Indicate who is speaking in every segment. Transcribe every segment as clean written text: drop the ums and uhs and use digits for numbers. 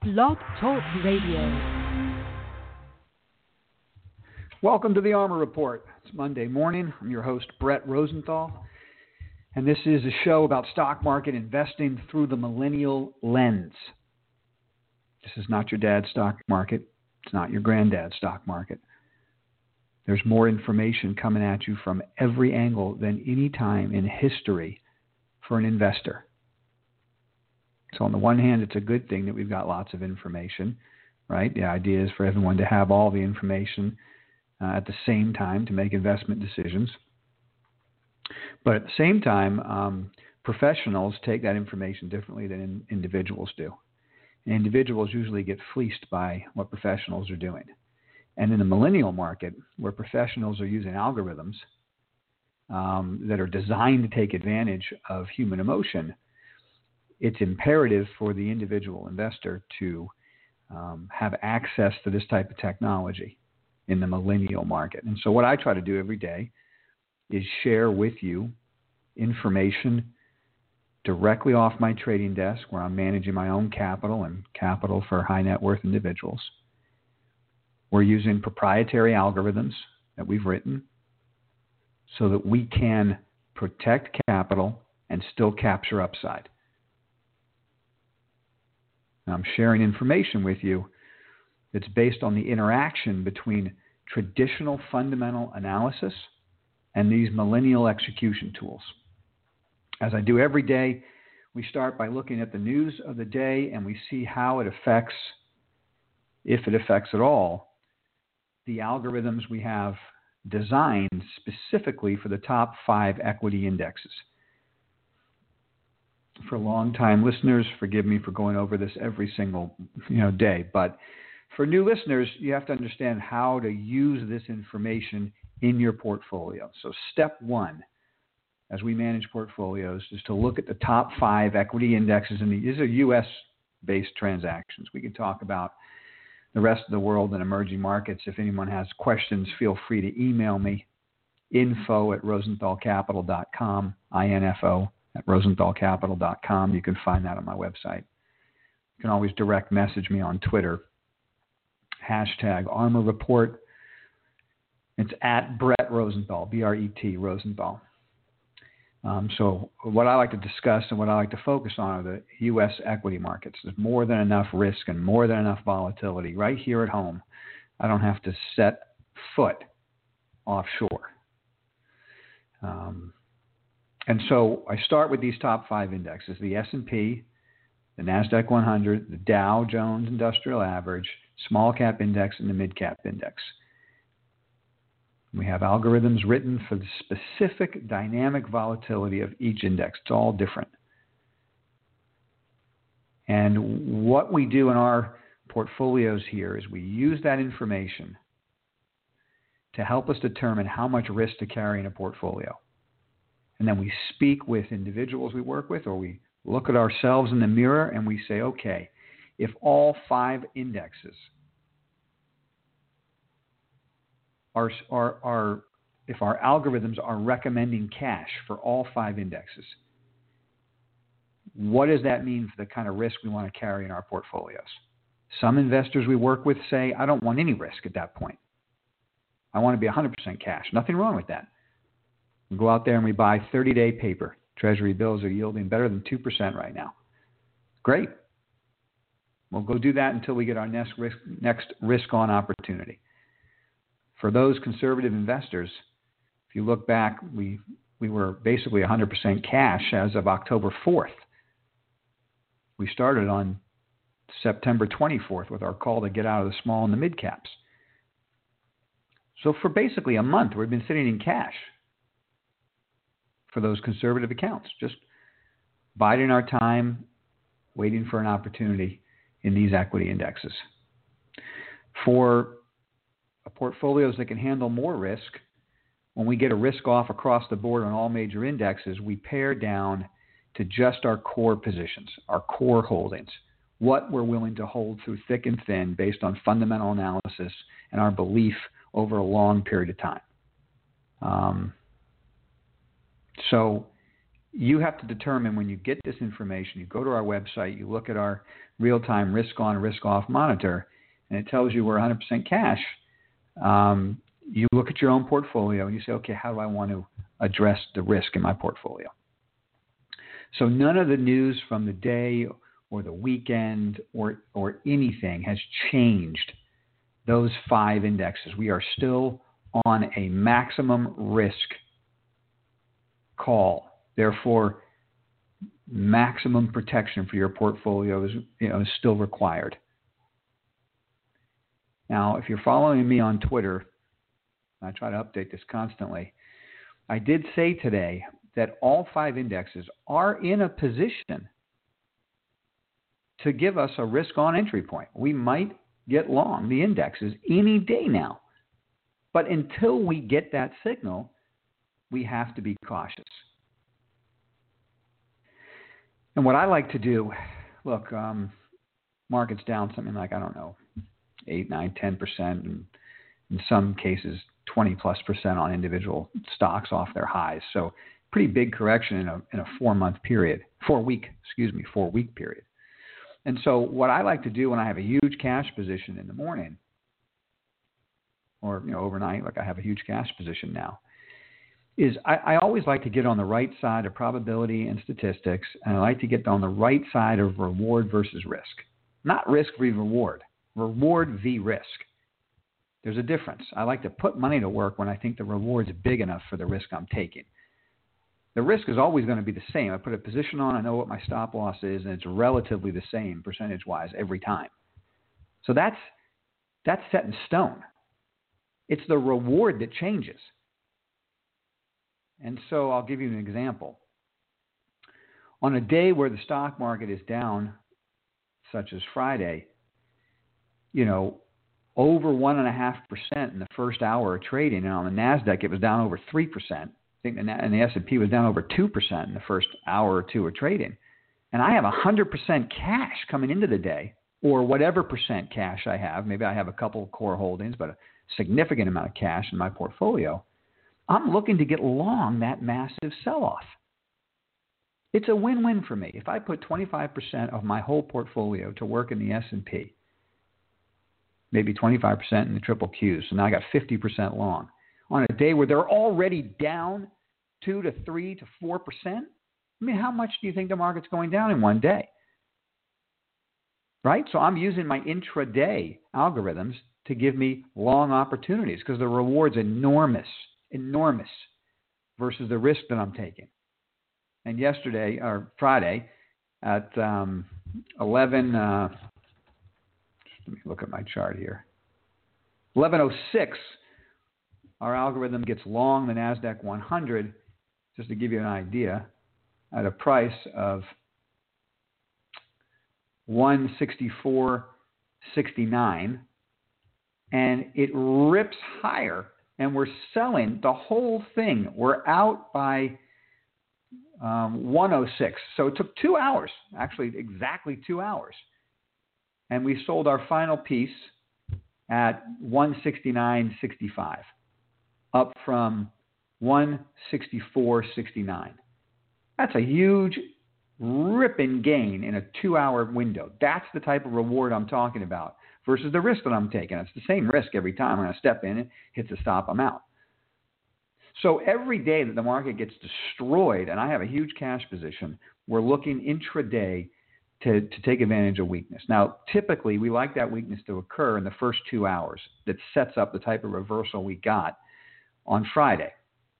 Speaker 1: Blog Talk Radio.
Speaker 2: Welcome to the Armor Report. It's Monday morning. I'm your host, Brett Rosenthal, and this is a show about stock market investing through the millennial lens. This is not your dad's stock market. It's not your granddad's stock market. There's more information coming at you from every angle than any time in history for an investor. So on the one hand, it's a good thing that we've got lots of information, right? The idea is for everyone to have all the information at the same time to make investment decisions. But at the same time, professionals take that information differently than individuals do. And individuals usually get fleeced by what professionals are doing. And in the millennial market, where professionals are using algorithms that are designed to take advantage of human emotion, it's imperative for the individual investor to have access to this type of technology in the millennial market. And so what I try to do every day is share with you information directly off my trading desk where I'm managing my own capital and capital for high net worth individuals. We're using proprietary algorithms that we've written so that we can protect capital and still capture upside. I'm sharing information with you that's based on the interaction between traditional fundamental analysis and these millennial execution tools. As I do every day, we start by looking at the news of the day and we see how it affects, if it affects at all, the algorithms we have designed specifically for the top 5 equity indexes. For long-time listeners, forgive me for going over this every single day, but for new listeners, you have to understand how to use this information in your portfolio. So step 1, as we manage portfolios, is to look at the top 5 equity indexes, and these are U.S.-based transactions. We can talk about the rest of the world and emerging markets. If anyone has questions, feel free to email me, info@rosenthalcapital.com, info@rosenthalcapital.com. You can find that on my website. You can always direct message me on Twitter, #ArmorReport. It's @Brett Rosenthal, B-R-E-T, Rosenthal. So what I like to discuss and what I like to focus on are the U.S. equity markets. There's more than enough risk and more than enough volatility right here at home. I don't have to set foot offshore. And so I start with these top 5 indexes, the S&P, the NASDAQ 100, the Dow Jones Industrial Average, Small Cap Index, and the Mid Cap Index. We have algorithms written for the specific dynamic volatility of each index. It's all different. And what we do in our portfolios here is we use that information to help us determine how much risk to carry in a portfolio. And then we speak with individuals we work with, or we look at ourselves in the mirror and we say, okay, if all 5 indexes if our algorithms are recommending cash for all 5 indexes, what does that mean for the kind of risk we want to carry in our portfolios? Some investors we work with say, I don't want any risk at that point. I want to be 100% cash. Nothing wrong with that. We go out there and we buy 30-day paper. Treasury bills are yielding better than 2% right now. Great. We'll go do that until we get our next risk-on opportunity. For those conservative investors, if you look back, we were basically 100% cash as of October 4th. We started on September 24th with our call to get out of the small and the mid caps. So for basically a month, we've been sitting in cash for those conservative accounts, just biding our time, waiting for an opportunity in these equity indexes. For portfolios that can handle more risk, when we get a risk off across the board on all major indexes, we pare down to just our core positions, our core holdings, what we're willing to hold through thick and thin based on fundamental analysis and our belief over a long period of time. So you have to determine when you get this information, you go to our website, you look at our real-time risk-on, risk-off monitor, and it tells you we're 100% cash. You look at your own portfolio and you say, okay, how do I want to address the risk in my portfolio? So none of the news from the day or the weekend or anything has changed those 5 indexes. We are still on a maximum risk call. Therefore, maximum protection for your portfolio is still required. Now, if you're following me on Twitter, I try to update this constantly. I did say today that all 5 indexes are in a position to give us a risk-on entry point. We might get long the indexes any day now. But until we get that signal, we have to be cautious. And what I like to do, look, market's down something like, 8, 9, 10%, and in some cases 20+% on individual stocks off their highs. So pretty big correction in a 4-month period, 4-week period. And so what I like to do when I have a huge cash position in the morning, or overnight, like I have a huge cash position now, is I always like to get on the right side of probability and statistics, and I like to get on the right side of reward versus risk. Not risk v. reward, reward v. risk. There's a difference. I like to put money to work when I think the reward's big enough for the risk I'm taking. The risk is always going to be the same. I put a position on, I know what my stop loss is, and it's relatively the same percentage-wise every time. So that's set in stone. It's the reward that changes. And so I'll give you an example. On a day where the stock market is down, such as Friday, over 1.5% in the first hour of trading, and on the NASDAQ it was down over 3%. I think, and the S&P was down over 2% in the first hour or two of trading. And I have 100% cash coming into the day, or whatever percent cash I have. Maybe I have a couple of core holdings, but a significant amount of cash in my portfolio. I'm looking to get long that massive sell-off. It's a win-win for me. If I put 25% of my whole portfolio to work in the S&P, maybe 25% in the triple Qs, so now I got 50% long, on a day where they're already down 2 to 3 to 4%, how much do you think the market's going down in one day? Right? So I'm using my intraday algorithms to give me long opportunities because the reward's enormous versus the risk that I'm taking. And yesterday, or Friday, at 11, let me look at my chart here, 11:06, our algorithm gets long the NASDAQ 100, just to give you an idea, at a price of 164.69, and it rips higher, and we're selling the whole thing. We're out by 106. So it took 2 hours, actually exactly 2 hours. And we sold our final piece at 169.65, up from 164.69. That's a huge ripping gain in a 2-hour window. That's the type of reward I'm talking about versus the risk that I'm taking. It's the same risk every time. I'm going to step in, hit the stop, I'm out. So every day that the market gets destroyed, and I have a huge cash position, we're looking intraday to take advantage of weakness. Now, typically, we like that weakness to occur in the first 2 hours. That sets up the type of reversal we got on Friday.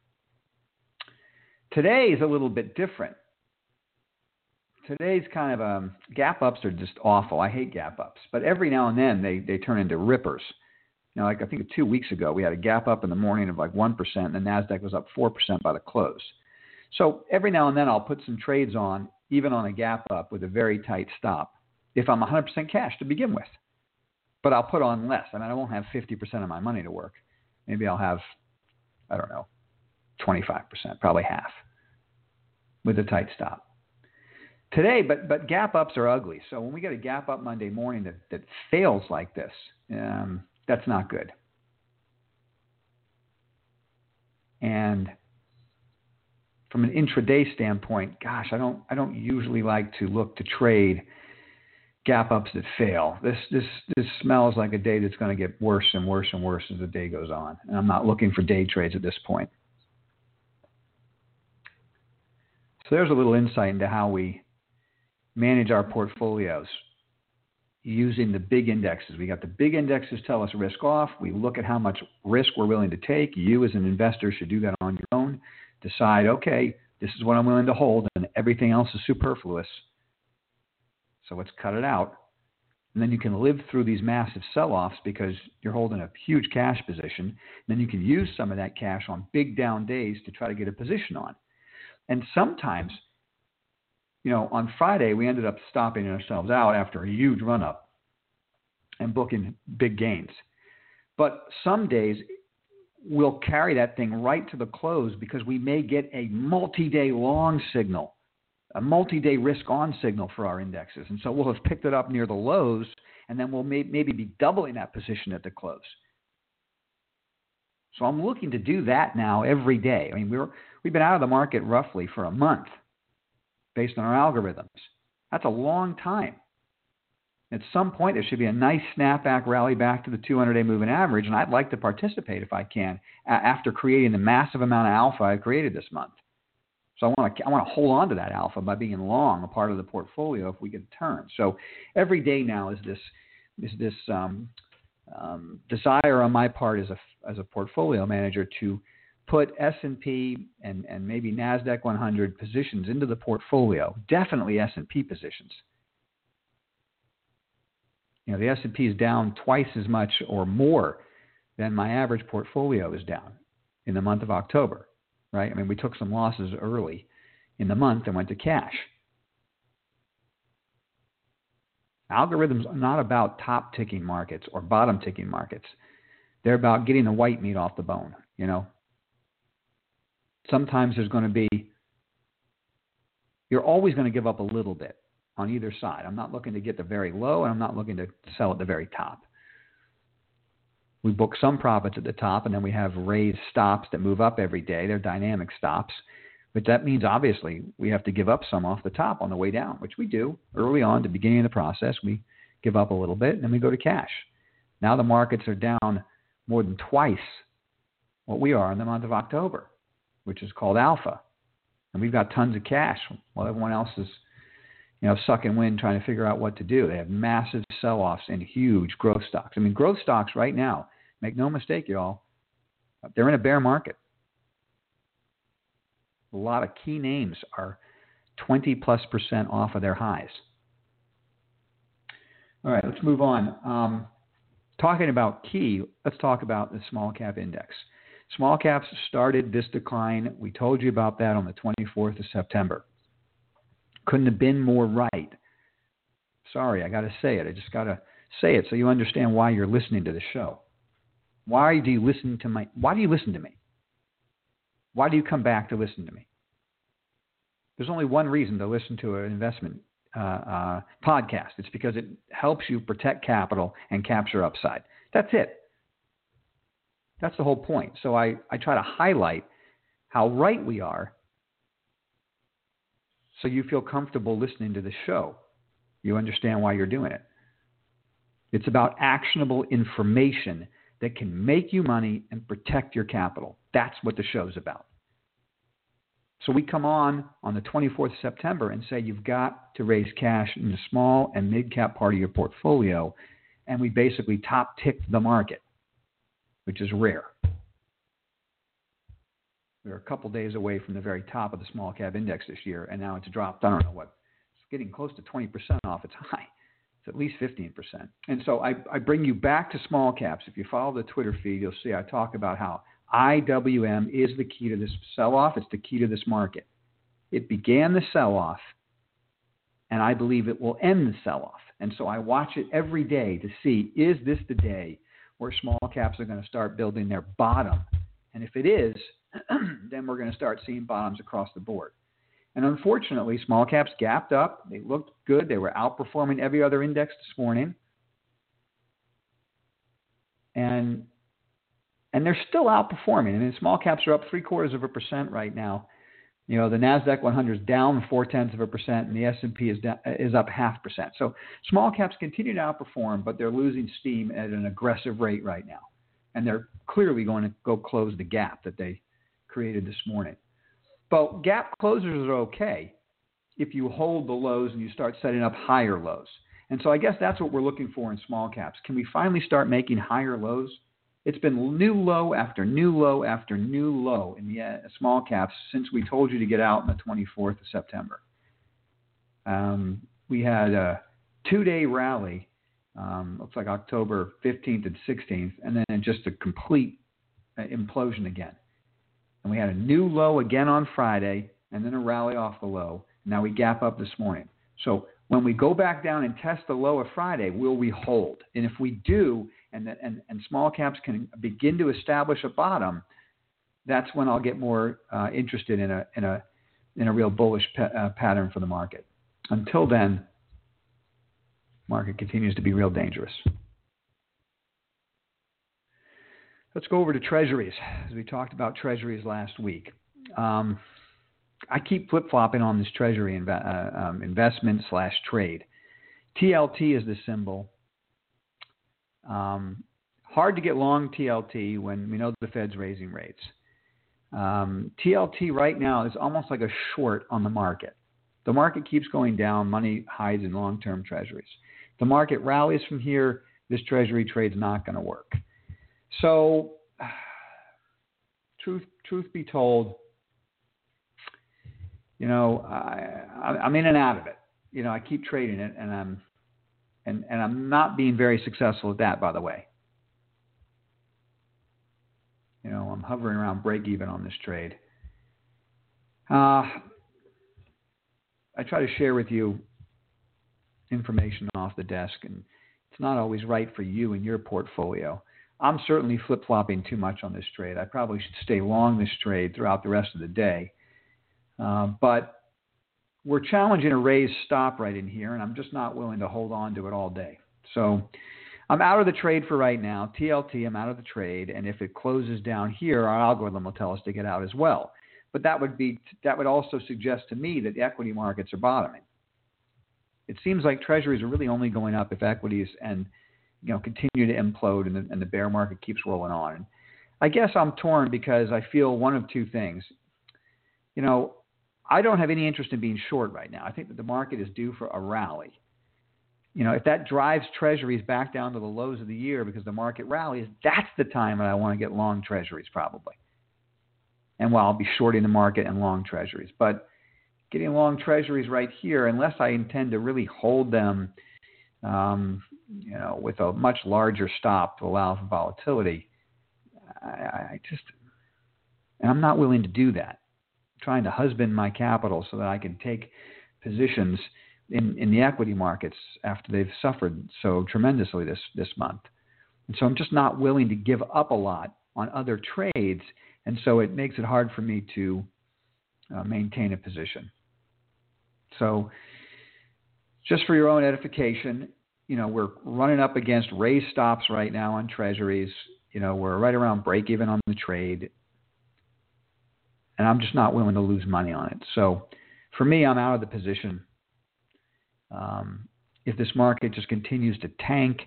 Speaker 2: Today is a little bit different. Today's kind of gap ups are just awful. I hate gap ups, but every now and then they turn into rippers. Like I think 2 weeks ago, we had a gap up in the morning of like 1%, and the NASDAQ was up 4% by the close. So every now and then I'll put some trades on, even on a gap up with a very tight stop, if I'm 100% cash to begin with. But I'll put on less. I won't have 50% of my money to work. Maybe I'll have, 25%, probably half, with a tight stop. Today, but gap ups are ugly. So when we get a gap up Monday morning that fails like this, that's not good. And from an intraday standpoint, gosh, I don't usually like to look to trade gap ups that fail. This smells like a day that's going to get worse and worse and worse as the day goes on. And I'm not looking for day trades at this point. So there's a little insight into how we manage our portfolios using the big indexes. We got the big indexes tell us risk off. We look at how much risk we're willing to take. You as an investor should do that on your own. Decide, okay, this is what I'm willing to hold, and everything else is superfluous. So let's cut it out. And then you can live through these massive sell-offs because you're holding a huge cash position. And then you can use some of that cash on big down days to try to get a position on. And sometimes, on Friday, we ended up stopping ourselves out after a huge run-up and booking big gains. But some days, we'll carry that thing right to the close because we may get a multi-day long signal, a multi-day risk-on signal for our indexes. And so we'll have picked it up near the lows, and then we'll maybe be doubling that position at the close. So I'm looking to do that now every day. I mean, we've been out of the market roughly for a month based on our algorithms. That's a long time. At some point, there should be a nice snapback rally back to the 200-day moving average, and I'd like to participate if I can after creating the massive amount of alpha I've created this month. So I want to hold on to that alpha by being long a part of the portfolio if we get a turn. So every day now is this desire on my part as a portfolio manager to put S&P and maybe NASDAQ 100 positions into the portfolio, definitely S&P positions. The S&P is down twice as much or more than my average portfolio is down in the month of October, right? I mean, we took some losses early in the month and went to cash. Algorithms are not about top-ticking markets or bottom-ticking markets. They're about getting the white meat off the bone, Sometimes there's going to be, you're always going to give up a little bit on either side. I'm not looking to get the very low, and I'm not looking to sell at the very top. We book some profits at the top, and then we have raised stops that move up every day. They're dynamic stops. But that means, obviously, we have to give up some off the top on the way down, which we do early on at the beginning of the process. We give up a little bit, and then we go to cash. Now the markets are down more than twice what we are in the month of October, which is called alpha. And we've got tons of cash while everyone else is sucking wind trying to figure out what to do. They have massive sell-offs in huge growth stocks. I mean, growth stocks right now, make no mistake, y'all, they're in a bear market. A lot of key names are 20+% off of their highs. All right, let's move on. Talking about key, let's talk about the small cap index. Small caps started this decline. We told you about that on the 24th of September. Couldn't have been more right. Sorry, I got to say it. I just got to say it so you understand why you're listening to the show. Why do you listen to me? Why do you come back to listen to me? There's only one reason to listen to an investment podcast. It's because it helps you protect capital and capture upside. That's it. That's the whole point. So I try to highlight how right we are so you feel comfortable listening to the show. You understand why you're doing it. It's about actionable information that can make you money and protect your capital. That's what the show's about. So we come on the 24th of September and say you've got to raise cash in the small and mid-cap part of your portfolio, and we basically top-ticked the market, which is rare. We were a couple days away from the very top of the small cap index this year, and now it's dropped, I don't know what, it's getting close to 20% off its high. It's at least 15%. And so I bring you back to small caps. If you follow the Twitter feed, you'll see I talk about how IWM is the key to this sell-off. It's the key to this market. It began the sell-off, and I believe it will end the sell-off. And so I watch it every day to see, is this the day where small caps are going to start building their bottom? And if it is, then we're going to start seeing bottoms across the board. And unfortunately, small caps gapped up. They looked good. They were outperforming every other index this morning. And they're still outperforming. I mean, small caps are up 0.75% right now. You know, the NASDAQ 100 is down 0.4%, and the S&P is up 0.5%. So small caps continue to outperform, but they're losing steam at an aggressive rate right now. And they're clearly going to go close the gap that they created this morning. But gap closers are okay if you hold the lows and you start setting up higher lows. And so I guess that's what we're looking for in small caps. Can we finally start making higher lows? It's been new low after new low after new low in the small caps since we told you to get out on the 24th of September. We had a 2-day rally, looks like October 15th and 16th, and then just a complete implosion again. And we had a new low again on Friday, and then a rally off the low. Now we gap up this morning. So when we go back down and test the low of Friday, will we hold? And if we do, and small caps can begin to establish a bottom, that's when I'll get more interested in a real bullish pattern for the market. Until then, market continues to be real dangerous. Let's go over to treasuries, as we talked about treasuries last week. I keep flip-flopping on this treasury investment / trade. TLT is the symbol. Hard to get long TLT when we know the Fed's raising rates. TLT right now is almost like a short on the market. The market keeps going down. Money hides in long-term treasuries. The market rallies from here. This treasury trade's not going to work. So, truth be told, you know, I'm in and out of it. You know, I keep trading it, and I'm not being very successful at that, by the way. You know, I'm hovering around break even on this trade. I try to share with you information off the desk, and it's not always right for you and your portfolio. I'm certainly flip-flopping too much on this trade. I probably should stay long this trade throughout the rest of the day. But we're challenging a raised stop right in here, and I'm just not willing to hold on to it all day. So I'm out of the trade for right now. TLT, I'm out of the trade, and if it closes down here, our algorithm will tell us to get out as well. But that would also suggest to me that the equity markets are bottoming. It seems like treasuries are really only going up if equities continue to implode and the bear market keeps rolling on. And I guess I'm torn because I feel one of two things. You know, I don't have any interest in being short right now. I think that the market is due for a rally. You know, if that drives treasuries back down to the lows of the year because the market rallies, that's the time that I want to get long treasuries probably. And while I'll be shorting the market and long treasuries. But getting long treasuries right here, unless I intend to really hold them, with a much larger stop to allow for volatility, I'm not willing to do that. I'm trying to husband my capital so that I can take positions in the equity markets after they've suffered so tremendously this month. And so I'm just not willing to give up a lot on other trades, and so it makes it hard for me to maintain a position. So just for your own edification, you know, we're running up against raised stops right now on treasuries. You know, we're right around break even on the trade, and I'm just not willing to lose money on it. So for me, I'm out of the position. If this market just continues to tank,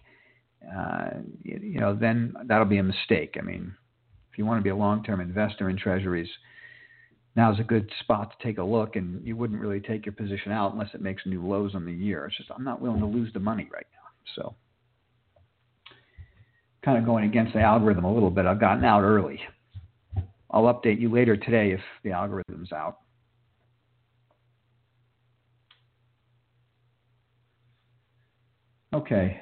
Speaker 2: then that'll be a mistake. I mean, if you want to be a long-term investor in treasuries, now's a good spot to take a look, and you wouldn't really take your position out unless it makes new lows on the year. It's just I'm not willing to lose the money right now. So kind of going against the algorithm a little bit. I've gotten out early. I'll update you later today if the algorithm's out. Okay.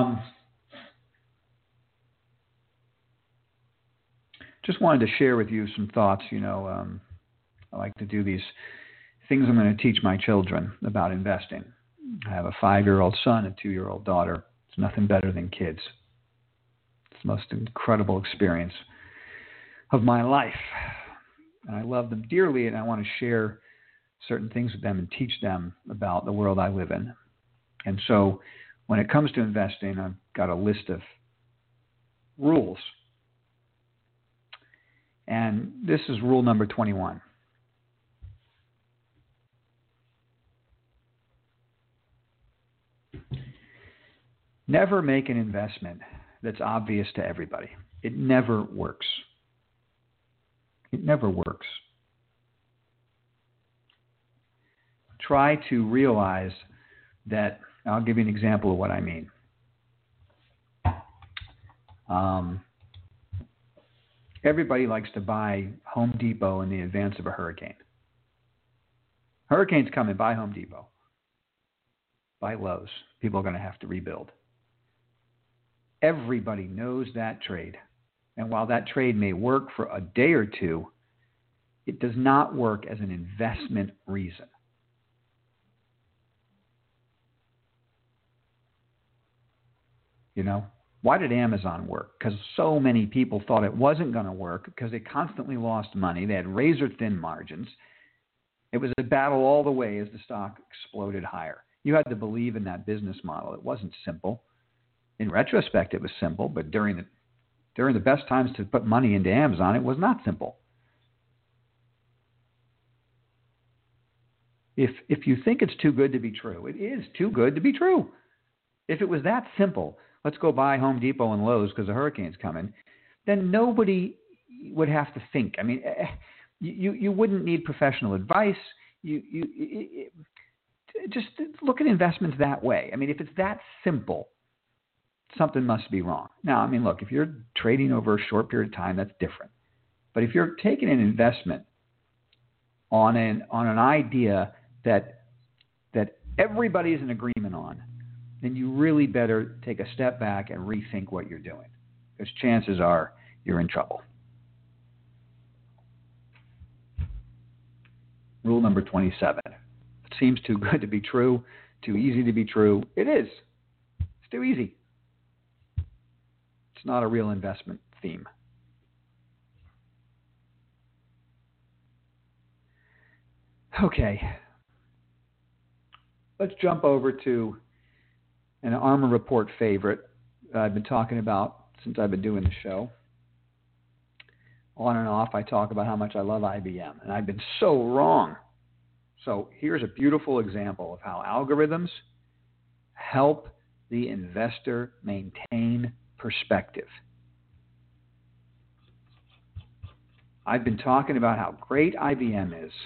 Speaker 2: Just wanted to share with you some thoughts. I like to do these things I'm going to teach my children about investing. I have a 5-year-old son and a 2-year-old daughter. It's nothing better than kids. It's the most incredible experience of my life. And I love them dearly, and I want to share certain things with them and teach them about the world I live in. And so when it comes to investing, I've got a list of rules. And this is rule number 21. Never make an investment that's obvious to everybody. It never works. It never works. Try to realize that, I'll give you an example of what I mean. Everybody likes to buy Home Depot in the advance of a hurricane. Hurricane's coming, buy Home Depot. Buy Lowe's. People are going to have to rebuild. Everybody knows that trade. And while that trade may work for a day or two, it does not work as an investment reason. You know, why did Amazon work? Because so many people thought it wasn't going to work because they constantly lost money. They had razor-thin margins. It was a battle all the way as the stock exploded higher. You had to believe in that business model. It wasn't simple. In retrospect, it was simple, but during the best times to put money into Amazon, it was not simple. If you think it's too good to be true, it is too good to be true. If it was that simple, let's go buy Home Depot and Lowe's because the hurricane's coming, then nobody would have to think. I mean, you wouldn't need professional advice. Just look at investments that way. I mean, if it's that simple, something must be wrong. Now, I mean, look, if you're trading over a short period of time, that's different. But if you're taking an investment on an idea that everybody's in agreement on, then you really better take a step back and rethink what you're doing, because chances are you're in trouble. Rule number 27. It seems too good to be true, too easy to be true. It is. It's too easy. It's not a real investment theme. Okay. Let's jump over to an Armor Report favorite I've been talking about since I've been doing the show. On and off, I talk about how much I love IBM, and I've been so wrong. So here's a beautiful example of how algorithms help the investor maintain perspective. I've been talking about how great IBM is.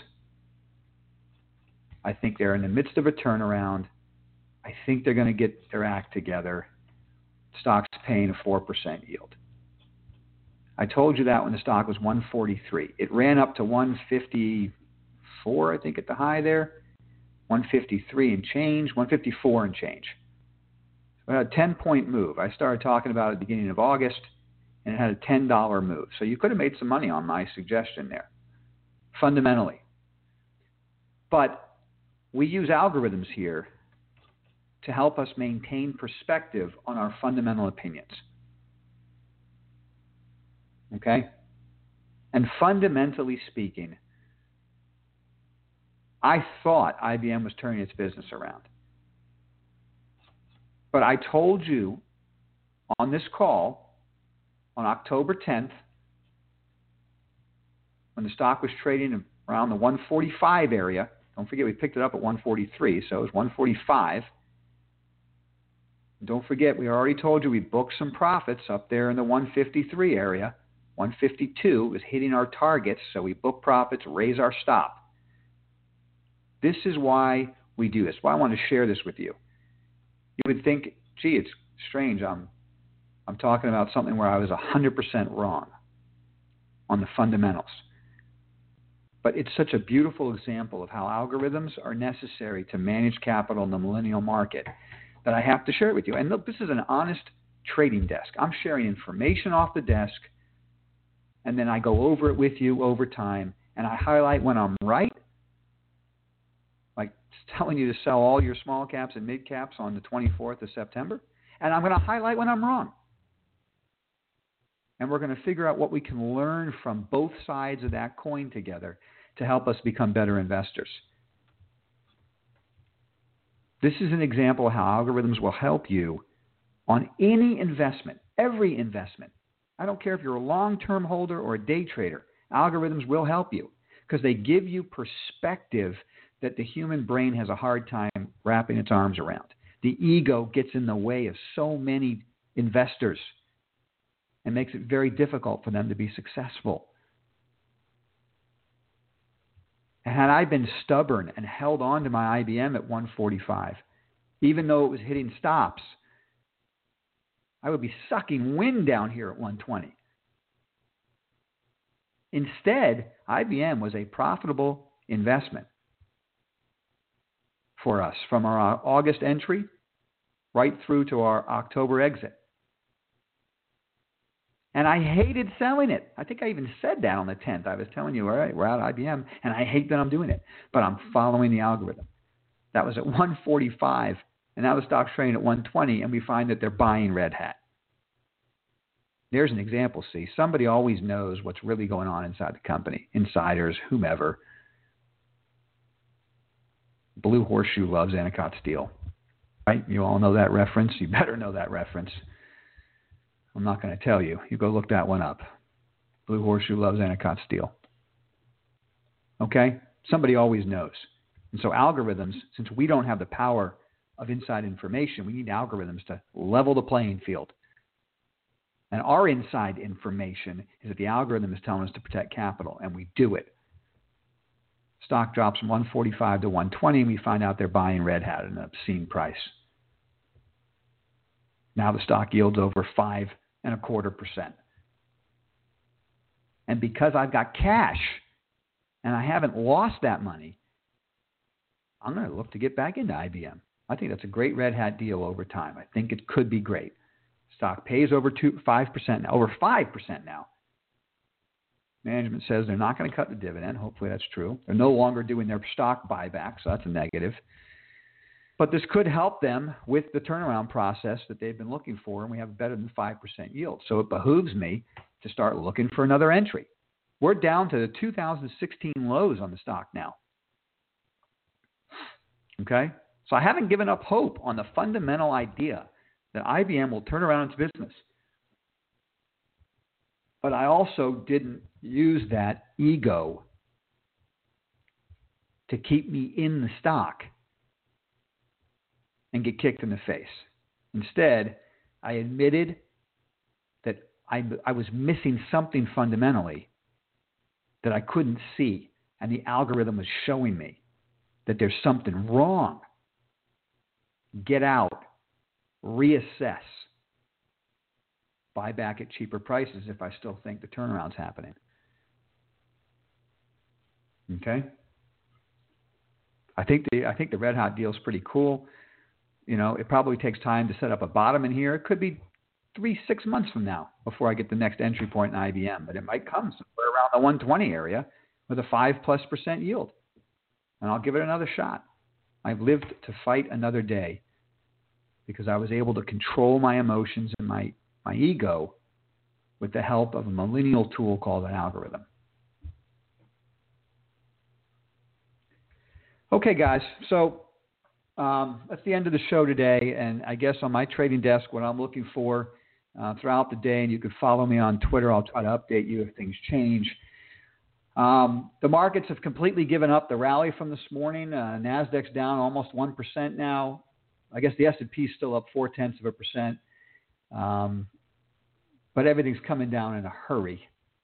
Speaker 2: I think they're in the midst of a turnaround. I think they're going to get their act together. Stock's paying a 4% yield. I told you that when the stock was 143. It ran up to 154, I think, at the high there. 153 and change, 154 and change. So it had a 10-point move. I started talking about it at the beginning of August, and it had a $10 move. So you could have made some money on my suggestion there, fundamentally. But we use algorithms here to help us maintain perspective on our fundamental opinions. Okay? And fundamentally speaking, I thought IBM was turning its business around. But I told you on this call on October 10th, when the stock was trading around the 145 area, don't forget we picked it up at 143, so it was 145. Don't forget, we already told you we booked some profits up there in the 153 area. 152 was hitting our targets, so we book profits, raise our stop. This is why we do this. Why I want to share this with you. You would think, gee, it's strange. I'm talking about something where I was 100% wrong on the fundamentals. But it's such a beautiful example of how algorithms are necessary to manage capital in the millennial market that I have to share it with you. And look, this is an honest trading desk. I'm sharing information off the desk, and then I go over it with you over time, and I highlight when I'm right, like telling you to sell all your small caps and mid caps on the 24th of September, and I'm going to highlight when I'm wrong. And we're going to figure out what we can learn from both sides of that coin together to help us become better investors. This is an example of how algorithms will help you on any investment, every investment. I don't care if you're a long-term holder or a day trader. Algorithms will help you because they give you perspective that the human brain has a hard time wrapping its arms around. The ego gets in the way of so many investors and makes it very difficult for them to be successful. And had I been stubborn and held on to my IBM at 145, even though it was hitting stops, I would be sucking wind down here at 120. Instead, IBM was a profitable investment for us from our August entry right through to our October exit. And I hated selling it. I think I even said that on the 10th. I was telling you, all right, we're out of IBM, and I hate that I'm doing it. But I'm following the algorithm. That was at 145, and now the stock's trading at 120, and we find that they're buying Red Hat. There's an example, see. Somebody always knows what's really going on inside the company. Insiders, whomever. Blue Horseshoe loves Anacott Steel. Right? You all know that reference. You better know that reference. I'm not going to tell you. You go look that one up. Blue Horseshoe loves Anacott Steel. Okay? Somebody always knows. And so algorithms, since we don't have the power of inside information, we need algorithms to level the playing field. And our inside information is that the algorithm is telling us to protect capital, and we do it. Stock drops from 145 to 120, and we find out they're buying Red Hat at an obscene price. Now the stock yields over 5.25%. And because I've got cash and I haven't lost that money, I'm going to look to get back into IBM. I think that's a great Red Hat deal over time. I think it could be great. Stock pays over 5% now, over 5% now. Management says they're not going to cut the dividend. Hopefully that's true. They're no longer doing their stock buyback, so that's a negative. But this could help them with the turnaround process that they've been looking for, and we have better than 5% yield. So it behooves me to start looking for another entry. We're down to the 2016 lows on the stock now. Okay? So I haven't given up hope on the fundamental idea that IBM will turn around its business. But I also didn't use that ego to keep me in the stock and get kicked in the face. Instead, I admitted that I was missing something fundamentally that I couldn't see, and the algorithm was showing me that there's something wrong. Get out, reassess, buy back at cheaper prices if I still think the turnaround's happening. Okay? I think the Red Hot deal is pretty cool. You know, it probably takes time to set up a bottom in here. It could be 3-6 months from now before I get the next entry point in IBM, but it might come somewhere around the 120 area with a 5+% yield, and I'll give it another shot. I've lived to fight another day because I was able to control my emotions and my ego with the help of a millennial tool called an algorithm. Okay, guys, so that's the end of the show today, and I guess on my trading desk, what I'm looking for throughout the day, and you can follow me on Twitter. I'll try to update you if things change. The markets have completely given up the rally from this morning. NASDAQ's down almost 1% now. I guess the S&P is still up 0.4%. But everything's coming down in a hurry.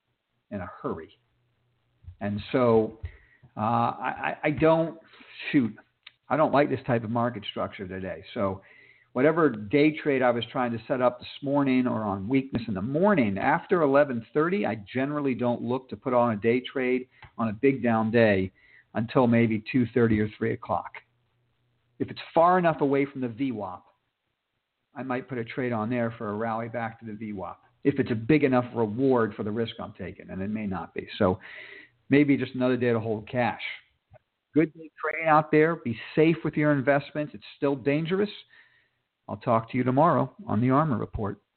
Speaker 2: And so I don't like this type of market structure today. So whatever day trade I was trying to set up this morning or on weakness in the morning, after 11:30, I generally don't look to put on a day trade on a big down day until maybe 2:30 or 3 o'clock. If it's far enough away from the VWAP, I might put a trade on there for a rally back to the VWAP. If it's a big enough reward for the risk I'm taking, and it may not be. So maybe just another day to hold cash. Good day trading out there. Be safe with your investments. It's still dangerous. I'll talk to you tomorrow on the Armor Report.